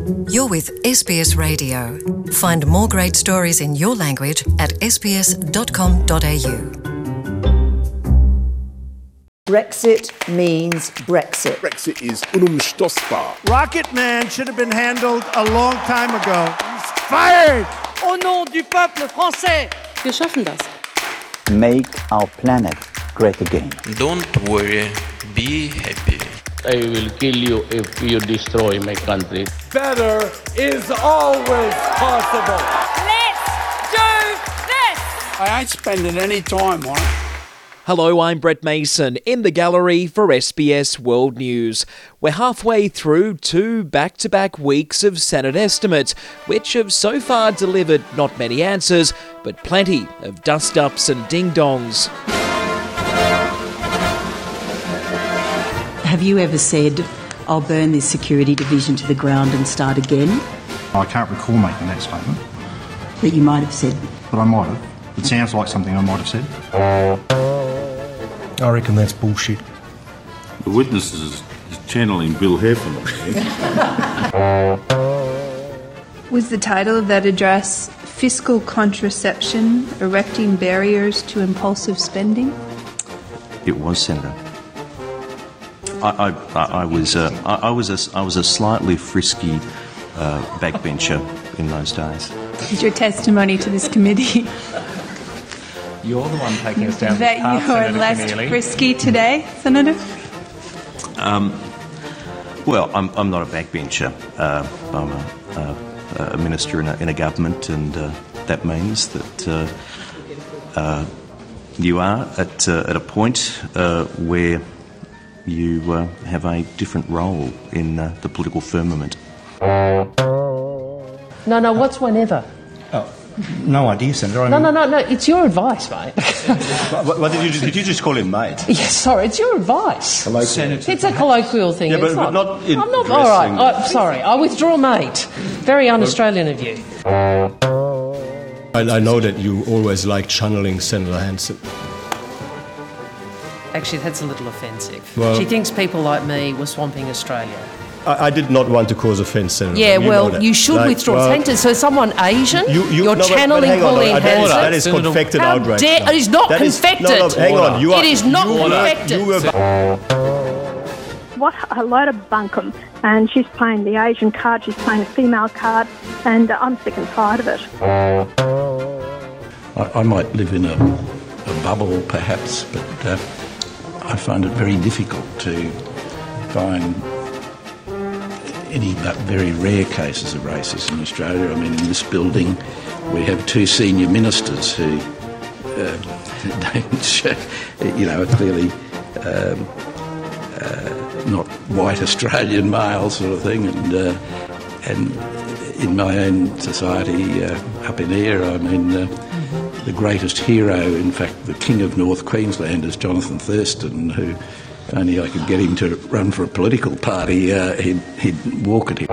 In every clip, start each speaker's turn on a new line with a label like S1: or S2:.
S1: You're with SBS Radio. Find more great stories in your language at sbs.com.au.
S2: Brexit means Brexit.
S3: Brexit is unumstoßbar.
S4: Rocket Man should have been handled a long time ago. He's fired!
S5: Au nom du peuple français.
S6: Wir schaffen das.
S7: Make our planet great again.
S8: Don't worry, be happy.
S9: I will kill you if you destroy my country.
S10: Better is always possible.
S5: Let's do this!
S10: I ain't spending any time on it.
S11: Hello, I'm Brett Mason in the gallery for SBS World News. We're halfway through 2 back-to-back weeks of Senate estimates, which have so far delivered not many answers, but plenty of dust-ups and ding-dongs.
S12: Have you ever said, I'll burn this security division to the ground and start again?
S13: I can't recall making that statement.
S12: That you might have said.
S13: But I might have. It sounds like something I might have said.
S14: I reckon that's bullshit.
S15: The witness is channeling Bill Heffernan.
S16: Was the title of that address Fiscal Contraception, Erecting Barriers to Impulsive Spending?
S17: It was, Senator. I was a slightly frisky backbencher in those days.
S16: Is your testimony to this committee
S18: You're the one taking us down
S16: that
S18: the path,
S16: you are
S18: Senator
S16: less
S18: Keneally.
S16: frisky today, Senator?
S17: Well, I'm not a backbencher. I'm a minister in a government, and that means that you are at a point where you have a different role in the political firmament.
S6: No, what's whenever?
S14: Oh, no idea, Senator.
S6: No, it's your advice, mate.
S14: Well, did you just call him mate?
S6: Yes, sorry, it's your advice.
S14: Senator.
S6: It's a colloquial thing.
S14: Yeah,
S6: it's
S14: but not in
S6: I'm not. All right, sorry, I withdraw, mate. Very un-Australian of you.
S14: I know that you always liked channeling Senator Hanson.
S6: Actually, that's a little offensive.
S14: Well,
S6: she thinks people like me were swamping Australia.
S14: I did not want to cause offence, Senator.
S6: Yeah,
S14: you
S6: should withdraw. So someone Asian? You're
S14: no,
S6: channeling Pauline Hanson?
S14: That is confected outrage.
S6: It is not confected.
S14: No, hang on.
S6: It is not confected.
S19: What a load of bunkum. And she's playing the Asian card, she's playing a female card, and I'm sick and tired of it.
S20: I might live in a bubble, perhaps, but I find it very difficult to find any but very rare cases of racism in Australia. I mean, in this building we have 2 senior ministers who don't show, are clearly not white Australian male sort of thing, and in my own society up in Ayr, I mean, the greatest hero, in fact, the King of North Queensland is Jonathan Thurston, who, if only I could get him to run for a political party, he'd walk at him.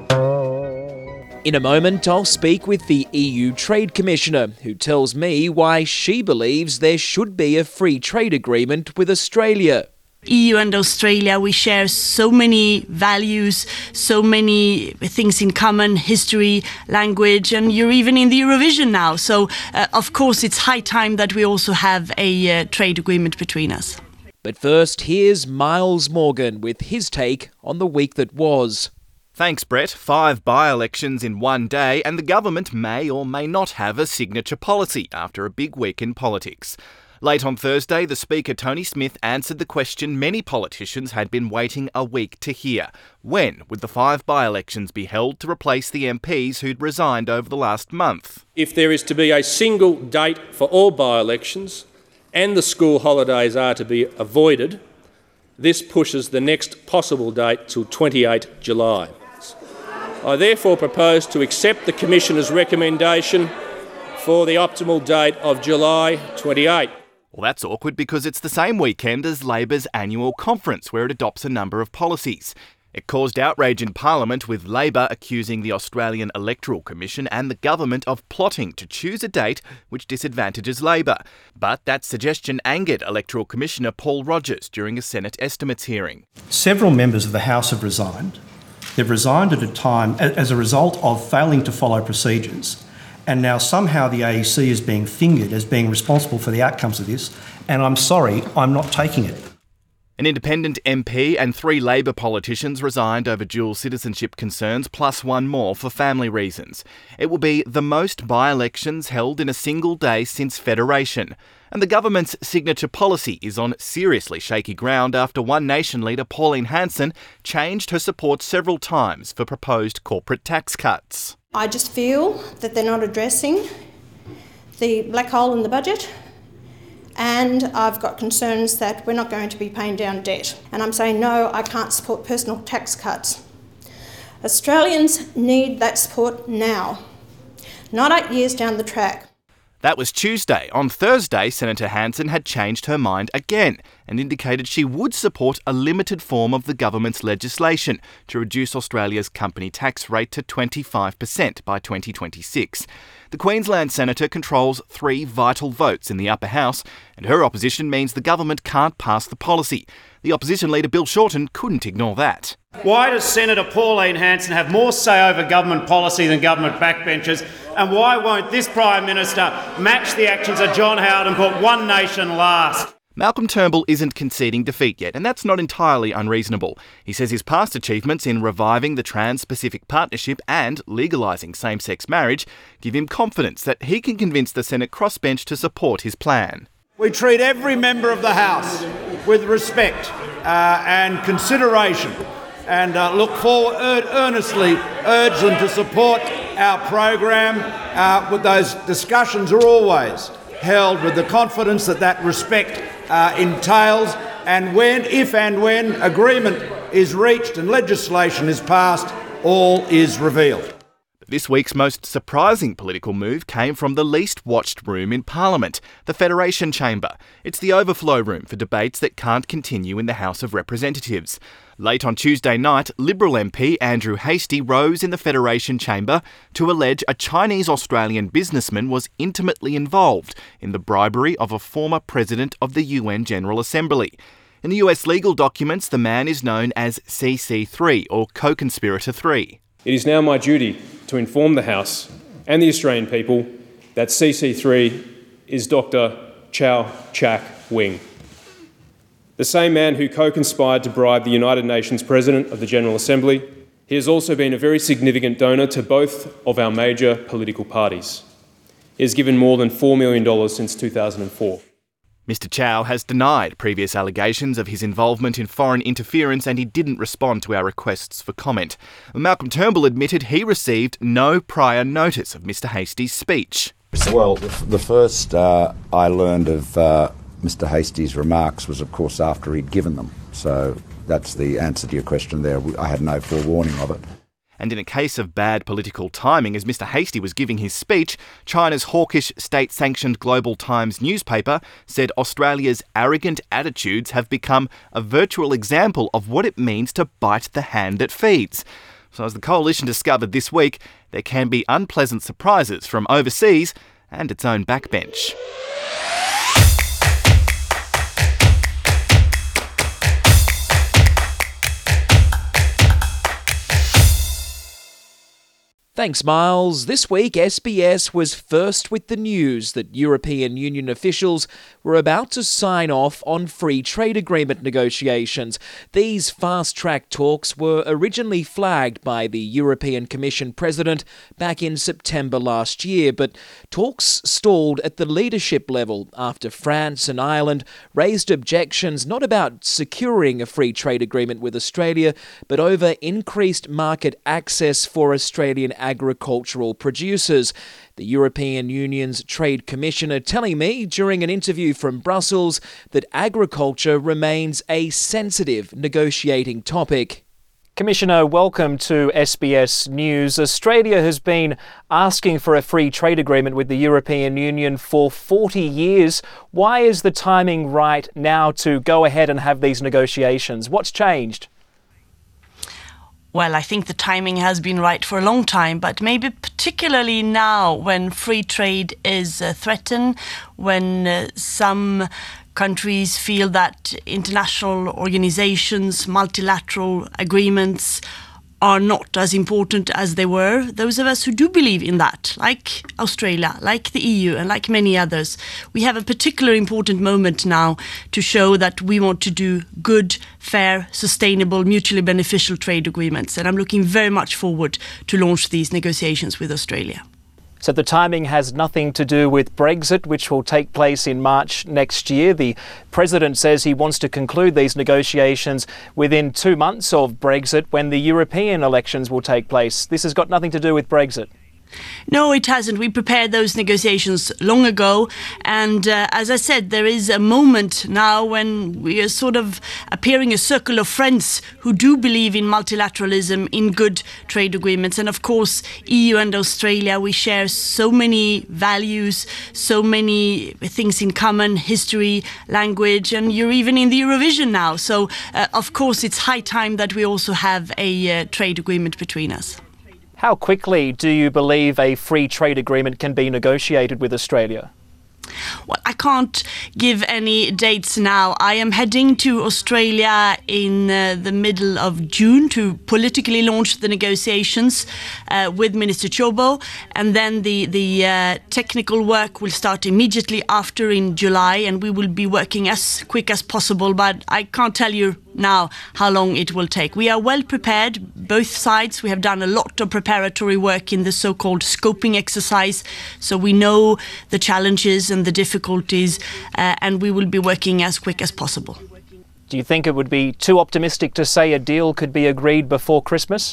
S11: In a moment, I'll speak with the EU Trade Commissioner, who tells me why she believes there should be a free trade agreement with Australia.
S21: EU and Australia, we share so many values, so many things in common, history, language, and you're even in the Eurovision now. So, of course, it's high time that we also have a trade agreement between us.
S11: But first, here's Miles Morgan with his take on the week that was.
S22: Thanks, Brett. 5 by-elections in one day, and the government may or may not have a signature policy after a big week in politics. Late on Thursday, the Speaker, Tony Smith, answered the question many politicians had been waiting a week to hear. When would the 5 by-elections be held to replace the MPs who'd resigned over the last month?
S23: If there is to be a single date for all by-elections and the school holidays are to be avoided, this pushes the next possible date till 28 July. I therefore propose to accept the Commissioner's recommendation for the optimal date of July 28.
S22: Well, that's awkward because it's the same weekend as Labor's annual conference where it adopts a number of policies. It caused outrage in Parliament, with Labor accusing the Australian Electoral Commission and the government of plotting to choose a date which disadvantages Labor. But that suggestion angered Electoral Commissioner Paul Rogers during a Senate estimates hearing.
S24: Several members of the House have resigned.
S13: They've resigned at a time as a result of failing to follow procedures. And now somehow the AEC is being fingered as being responsible for the outcomes of this. And I'm sorry, I'm not taking it.
S22: An independent MP and 3 Labor politicians resigned over dual citizenship concerns, plus one more for family reasons. It will be the most by-elections held in a single day since Federation. And the government's signature policy is on seriously shaky ground after One Nation leader Pauline Hanson changed her support several times for proposed corporate tax cuts.
S1: I just feel that they're not addressing the black hole in the budget. And I've got concerns that we're not going to be paying down debt. And I'm saying, no, I can't support personal tax cuts. Australians need that support now, not 8 years down the track.
S22: That was Tuesday. On Thursday, Senator Hanson had changed her mind again and indicated she would support a limited form of the government's legislation to reduce Australia's company tax rate to 25% by 2026. The Queensland senator controls 3 vital votes in the upper house, and her opposition means the government can't pass the policy. The opposition leader Bill Shorten couldn't ignore that.
S2: Why does Senator Pauline Hanson have more say over government policy than government backbenchers? And why won't this Prime Minister match the actions of John Howard and put One Nation last?
S22: Malcolm Turnbull isn't conceding defeat yet, and that's not entirely unreasonable. He says his past achievements in reviving the Trans-Pacific Partnership and legalising same-sex marriage give him confidence that he can convince the Senate crossbench to support his plan.
S10: We treat every member of the House with respect and consideration, and look forward, earnestly urge them to support our program. With those discussions are always held with the confidence that that respect entails, and if and when agreement is reached and legislation is passed, all is revealed.
S22: This week's most surprising political move came from the least watched room in Parliament, the Federation Chamber. It's the overflow room for debates that can't continue in the House of Representatives. Late on Tuesday night, Liberal MP Andrew Hastie rose in the Federation Chamber to allege a Chinese-Australian businessman was intimately involved in the bribery of a former president of the UN General Assembly. In the US legal documents, the man is known as CC3, or Co-Conspirator 3.
S23: It is now my duty to inform the House and the Australian people that CC3 is Dr. Chow Chak Wing, the same man who co-conspired to bribe the United Nations President of the General Assembly. He has also been a very significant donor to both of our major political parties. He has given more than $4 million since 2004.
S22: Mr. Chow has denied previous allegations of his involvement in foreign interference, and he didn't respond to our requests for comment. Malcolm Turnbull admitted he received no prior notice of Mr. Hastie's speech.
S3: Well, the first I learned of Mr. Hastie's remarks was, of course, after he'd given them. So that's the answer to your question there. I had no forewarning of it.
S22: And in a case of bad political timing, as Mr. Hastie was giving his speech, China's hawkish state-sanctioned Global Times newspaper said Australia's arrogant attitudes have become a virtual example of what it means to bite the hand that feeds. So as the coalition discovered this week, there can be unpleasant surprises from overseas and its own backbench.
S11: Thanks, Miles. This week, SBS was first with the news that European Union officials were about to sign off on free trade agreement negotiations. These fast-track talks were originally flagged by the European Commission President back in September last year, but talks stalled at the leadership level after France and Ireland raised objections not about securing a free trade agreement with Australia, but over increased market access for Australian agricultural producers. The European Union's Trade Commissioner telling me during an interview from Brussels that agriculture remains a sensitive negotiating topic. Commissioner, welcome to SBS News. Australia has been asking for a free trade agreement with the European Union for 40 years. Why is the timing right now to go ahead and have these negotiations? What's changed?
S21: Well, I think the timing has been right for a long time, but maybe particularly now when free trade is threatened, when some countries feel that international organizations, multilateral agreements are not as important as they were. Those of us who do believe in that, like Australia, like the EU, and like many others, we have a particularly important moment now to show that we want to do good, fair, sustainable, mutually beneficial trade agreements. And I'm looking very much forward to launch these negotiations with Australia.
S11: So the timing has nothing to do with Brexit, which will take place in March next year. The President says he wants to conclude these negotiations within 2 months of Brexit, when the European elections will take place. This has got nothing to do with Brexit.
S21: No, it hasn't. We prepared those negotiations long ago. And as I said, there is a moment now when we are sort of appearing a circle of friends who do believe in multilateralism, in good trade agreements. And of course, EU and Australia, we share so many values, so many things in common, history, language, and you're even in the Eurovision now. So, of course, it's high time that we also have a trade agreement between us.
S11: How quickly do you believe a free trade agreement can be negotiated with Australia?
S21: Well, I can't give any dates now. I am heading to Australia in the middle of June to politically launch the negotiations with Minister Chaubo, and then the technical work will start immediately after in July, and we will be working as quick as possible, but I can't tell you now how long it will take. We are well prepared, both sides. We have done a lot of preparatory work in the so-called scoping exercise, so we know the challenges and the difficulties, and we will be working as quick as possible.
S11: Do you think it would be too optimistic to say a deal could be agreed before Christmas?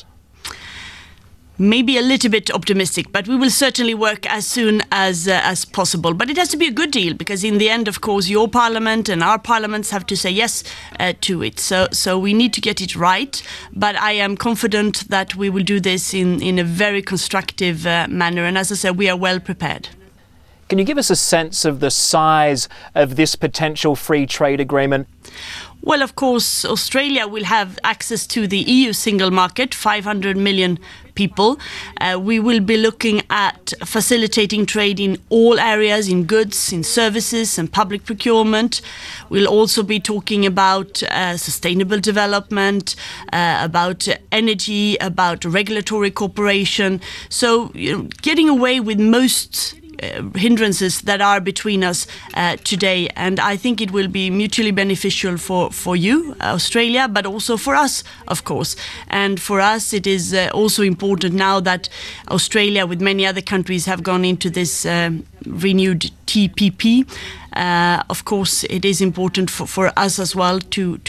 S21: Maybe a little bit optimistic, but we will certainly work as soon as possible. But it has to be a good deal, because in the end, of course, your parliament and our parliaments have to say yes to it. So we need to get it right. But I am confident that we will do this in a very constructive manner. And as I said, we are well prepared.
S11: Can you give us a sense of the size of this potential free trade agreement?
S21: Well, of course, Australia will have access to the EU single market, 500 million people. We will be looking at facilitating trade in all areas, in goods, in services and public procurement. We'll also be talking about sustainable development, about energy, about regulatory cooperation. So, getting away with most hindrances that are between us today, and I think it will be mutually beneficial for you, Australia, but also for us, of course. And for us, it is also important now that Australia, with many other countries, have gone into this renewed TPP. Of course, it is important for us as well to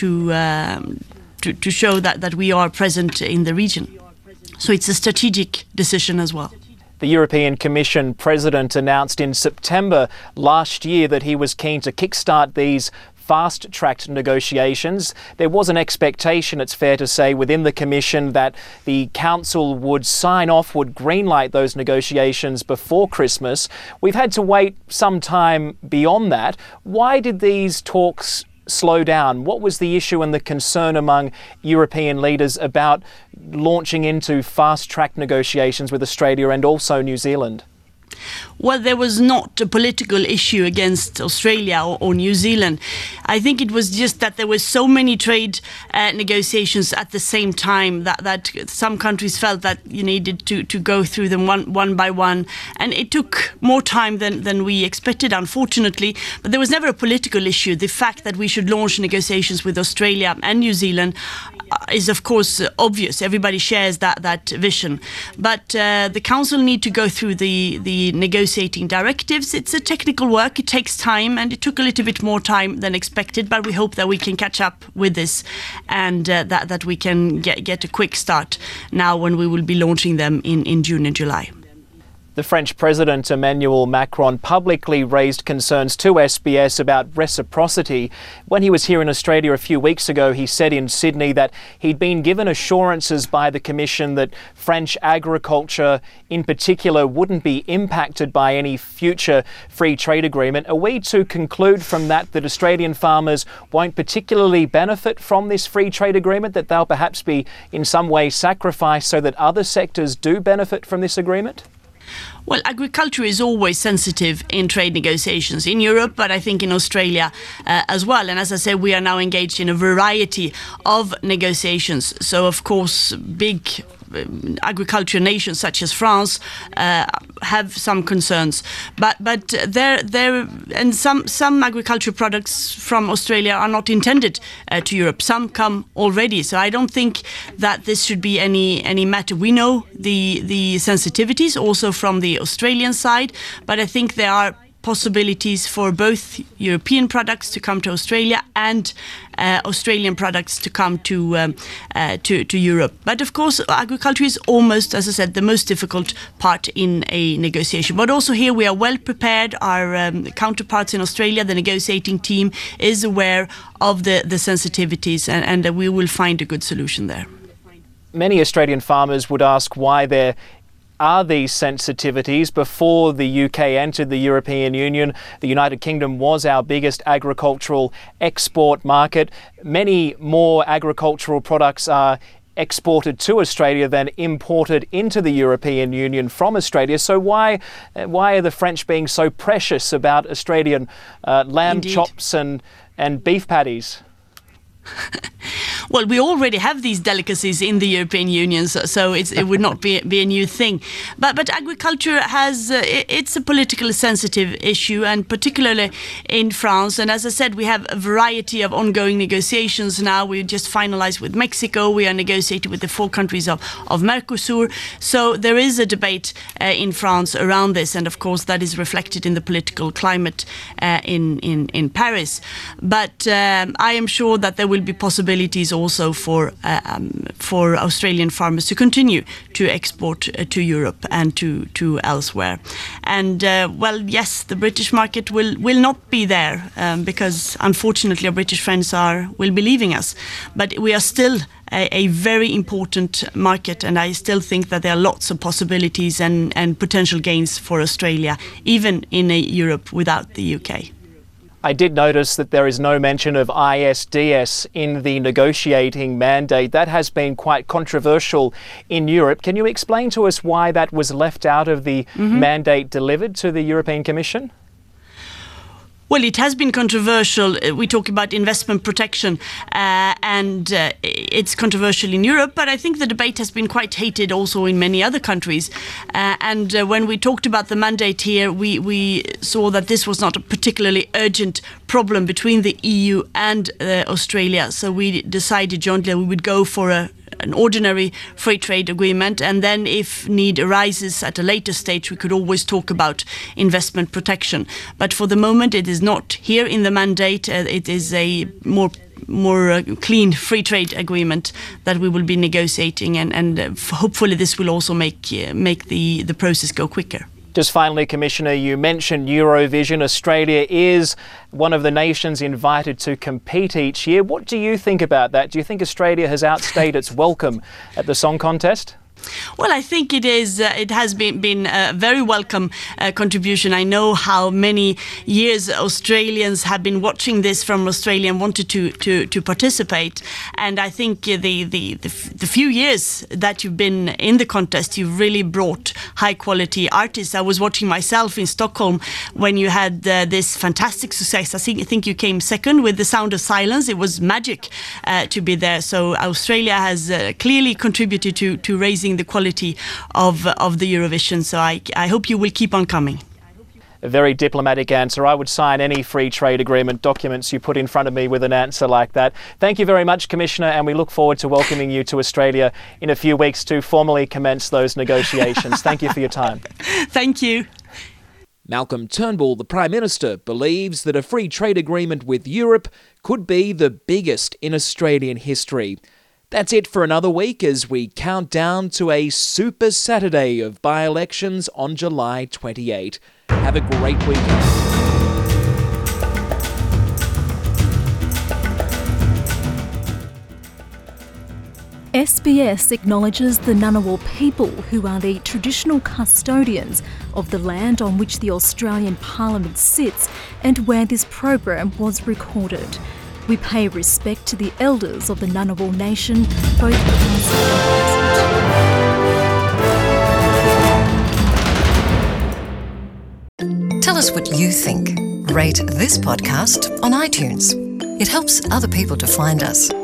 S21: show that we are present in the region. So it's a strategic decision as well.
S11: The European Commission President announced in September last year that he was keen to kickstart these fast-tracked negotiations. There was an expectation, it's fair to say, within the Commission that the Council would sign off, would greenlight those negotiations before Christmas. We've had to wait some time beyond that. Why did these talks slow down? What was the issue and the concern among European leaders about launching into fast-track negotiations with Australia and also New Zealand?
S21: Well, there was not a political issue against Australia or New Zealand. I think it was just that there were so many trade negotiations at the same time that some countries felt that you needed to go through them one by one. And it took more time than we expected, unfortunately. But there was never a political issue. The fact that we should launch negotiations with Australia and New Zealand is, of course, obvious. Everybody shares that vision. But the Council need to go through the negotiating directives. It's a technical work. It takes time, and it took a little bit more time than expected. But we hope that we can catch up with this, and that we can get a quick start now when we will be launching them in June and July.
S11: The French President Emmanuel Macron publicly raised concerns to SBS about reciprocity. When he was here in Australia a few weeks ago, he said in Sydney that he'd been given assurances by the Commission that French agriculture in particular wouldn't be impacted by any future free trade agreement. Are we to conclude from that Australian farmers won't particularly benefit from this free trade agreement, that they'll perhaps be in some way sacrificed so that other sectors do benefit from this agreement?
S21: Well, agriculture is always sensitive in trade negotiations in Europe, but I think in Australia as well. And as I said, we are now engaged in a variety of negotiations. So, of course, big agriculture nations such as France have some concerns, but there and some agricultural products from Australia are not intended to Europe. Some come already, so I don't think that this should be any matter. We know the sensitivities also from the Australian side, but I think there are possibilities for both European products to come to Australia and Australian products to come to Europe. But of course, agriculture is almost, as I said, the most difficult part in a negotiation. But also here we are well prepared. Our counterparts in Australia, the negotiating team, is aware of the sensitivities, and we will find a good solution there.
S11: Many Australian farmers would ask why there are these sensitivities. Before the UK entered the European Union, the United Kingdom was our biggest agricultural export market. Many more agricultural products are exported to Australia than imported into the European Union from Australia. So why are the French being so precious about Australian lamb
S21: Indeed.
S11: chops and beef patties?
S21: Well, we already have these delicacies in the European Union, so it would not be a new thing. But agriculture has it's a politically sensitive issue, and particularly in France. And as I said, we have a variety of ongoing negotiations now. We just finalized with Mexico. We are negotiating with the 4 countries of Mercosur. So there is a debate in France around this, and of course that is reflected in the political climate in Paris. But I am sure that there will be possibilities also for Australian farmers to continue to export to Europe and to elsewhere. And well, yes, the British market will not be there because unfortunately our British friends will be leaving us. But we are still a very important market, and I still think that there are lots of possibilities and potential gains for Australia, even in a Europe without the UK.
S11: I did notice that there is no mention of ISDS in the negotiating mandate. That has been quite controversial in Europe. Can you explain to us why that was left out of the mandate delivered to the European Commission?
S21: Well, it has been controversial. We talk about investment protection and it's controversial in Europe, but I think the debate has been quite heated also in many other countries. And when we talked about the mandate here, we saw that this was not a particularly urgent problem between the EU and Australia. So we decided jointly we would go for an ordinary free trade agreement, and then if need arises at a later stage we could always talk about investment protection. But for the moment it is not here in the mandate. It is a more clean free trade agreement that we will be negotiating, and hopefully this will also make the process go quicker.
S11: Just finally, Commissioner, you mentioned Eurovision. Australia is one of the nations invited to compete each year. What do you think about that? Do you think Australia has outstayed its welcome at the song contest?
S21: Well, I think it is. It has been a very welcome contribution. I know how many years Australians have been watching this from Australia and wanted to participate. And I think the few years that you've been in the contest, you've really brought high quality artists. I was watching myself in Stockholm when you had this fantastic success. I think you came second with The Sound of Silence. It was magic to be there. So Australia has clearly contributed to raising the quality of the Eurovision. So I hope you will keep on coming.
S11: A very diplomatic answer. I would sign any free trade agreement documents you put in front of me with an answer like that. Thank you very much, Commissioner, and we look forward to welcoming you to Australia in a few weeks to formally commence those negotiations. Thank you for your time.
S21: Thank you.
S11: Malcolm Turnbull, the Prime Minister, believes that a free trade agreement with Europe could be the biggest in Australian history. That's it for another week as we count down to a Super Saturday of by-elections on July 28. Have a great weekend.
S4: SBS acknowledges the Ngunnawal people, who are the traditional custodians of the land on which the Australian Parliament sits and where this program was recorded. We pay respect to the elders of the Ngunnawal Nation, both past and present.
S7: us what you think. Rate this podcast on iTunes. It helps other people to find us.